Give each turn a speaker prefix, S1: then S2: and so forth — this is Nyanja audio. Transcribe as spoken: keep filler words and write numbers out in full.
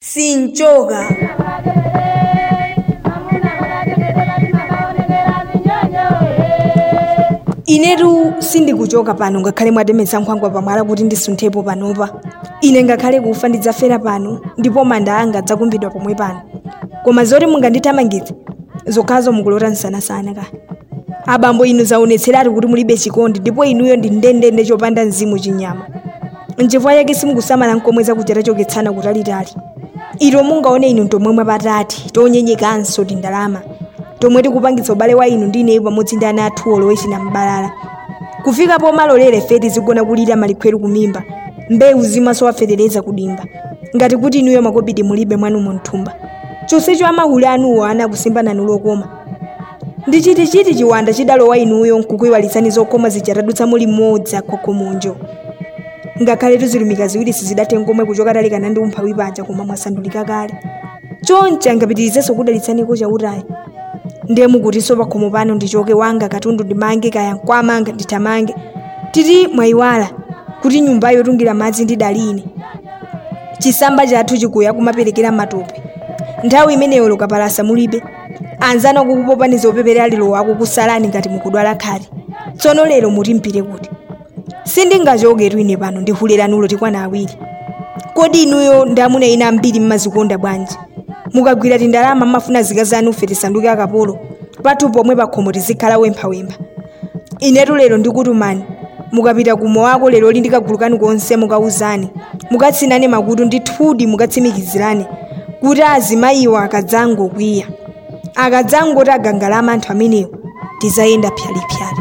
S1: sinchoka. Inetu sindikuchoka pano ngakhale mwatemesa nkhwangwa pamwala kuti ndisunthepo panopa. Ine ngakhale kufa ndidzafera pano ndipo manda anga adzakumbidwa pomwe pano. Koma zoti mungandithamangitse zokhazo mukulota msanasana ka. Abambo inu zaonetseratu kuti mulibe chikondi ndipo inuyo ndi ndendende chopanda mzimu chinyama. Nchifukwa yake simukusamala nkomweza kuchera choketsana kutalitali. Iro mungaone inu ntomwemwe patati tonyenyekanso tindalama. Tomwe tikupangitsa ubale wa inu ndi ineyo pamodzi ndi ana athu olowesi na mbalala. Kufika po malolere feti zigona kulira malikhweru kumimba. Mbewu zimaso wafetereza kudimba. Ngati kuti inuyo makobidi mulibe mwanu munthumba. Chonsecho amahuli anuwo ana kusimba nanu lokoma. Ndi chiti chiti chiwanda chidalowa inuyo nkukuiwalitsani zokoma zichitadutsa muli mmodzi akhokhomunjo. Ngakhale tuzilumika ziwiri sizidate ngomwe kuchoka talekana ndi umphawi panja koma mwasandulika kale. Choncha ngapitirizenso kudalitsaniko chautayi. Ndiye mukutiso pakhomo pano ndichoke wanga katundu ndimange kaya nkwamanga nditamange. Titi mwayiwala kuti nyumba yotungira madzi ndi daline. Chisamba chathu chikuya kumaperekera matope. Nthawi imeneyo lokapalasa mulibe. Anzana kukupopani zopepera lilo wako kusalani ngati mukudwala khali. Tsono lero muti mpire kuti. Sindingachoke twine pano ndihulera nulo tikwana awiri. Kodi inuyo ndamuna ina ambiri mmazikonda bwanji. Mukagwira tindalama mafuna zikazanu fete sanduke akapolo. Patu pomwe pakhomo tizikhala wempha wempha. Inetu lero ndikutumani. Mukapita kumo wako lero lindikagulukani konse mukauzani. Mukatsinane makutu ndi thudi mukatsimikizirane. Kuti azimayiwa akadzango kwiya. Akadzango tagangalama anthu amenewo tizayenda pyalipyali.